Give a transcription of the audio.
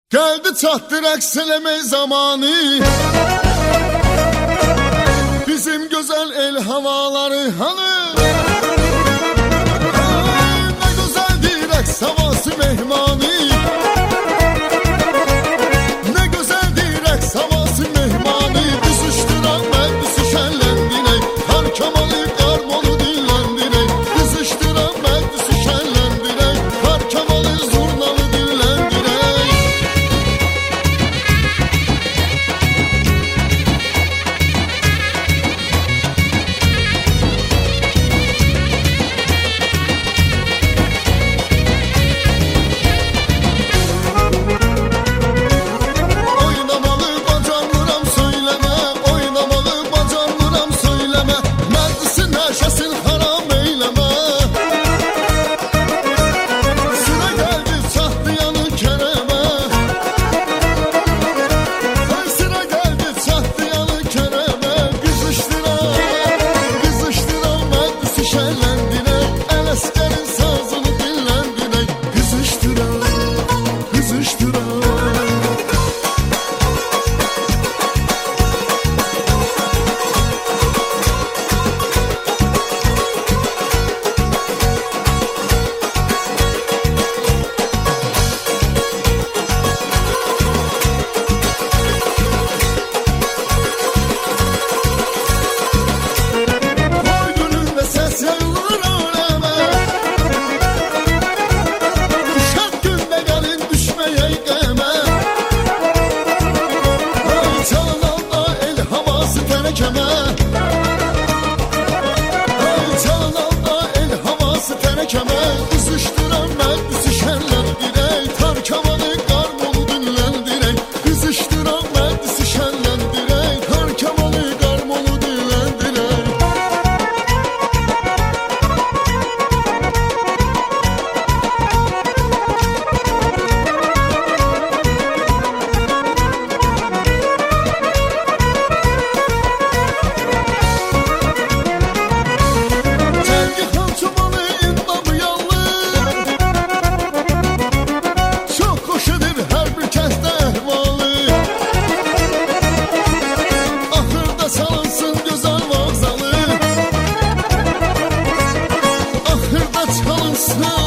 Geldi çattı rəqs eləmək zamanı, bizim güzel el havaları hanı. Ne güzeldir rəqs havası mehmanı, ne güzeldir rəqs havası mehmanı. Büzüşdürən məclisi şənləndirək, Kar Kamalı qarmonu dinləndirək. Büzüşdürən məclisi şənləndirək, Kar Kamalı zurnalı dinləndirək. Oynamalı bacarmıram söyləmə, oynamalı bacarmıram söyləmə. Məclisin nəşəsin haram eyləmə. Sıra gəldi çatdı yanı kərəmə. Sıra gəldi çatdı yanı kərəmə. Qızışdıran məclisi şənləndirək, Ələsgərin sazını dinləndirək. Qızışdıran Koy gülünlə səs yayılır aləmə. Uşaq gündə gəlin düşməyək qəmə. Çalanda el havası tərəkəmə. Çalanda el havası tərəkəmə. Qızışdıran məclisi şənləndirək, Kar Kamalı qarmonu dinləndirək. Qızışdıran məclisi şənləndirək, Kar Kamalı qarmonu dinləndirək. Cəngi Xançomalı inamı yallı, çox xoşedir hər bir kəsdə əhvalı. Axırda salınsın gözəl vağzalı, axırda çalınsın